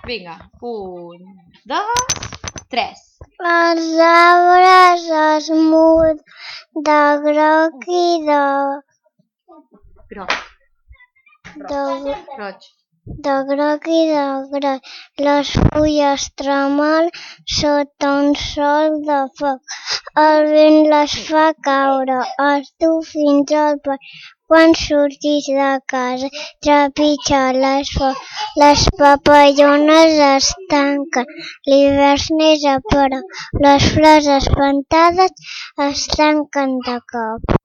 Vinga, 1, 2, 3. Els arbres es muden de groc i Groc. Roig. de groc. Les fulles tremolen sota un sol de foc. El vent les fa caure, els du fins al parc. Quan surtis de casa, trepitja l'asfalt. Les papallones es tanquen, l'hivern és a prop. Les flors espantades es tanquen de cop.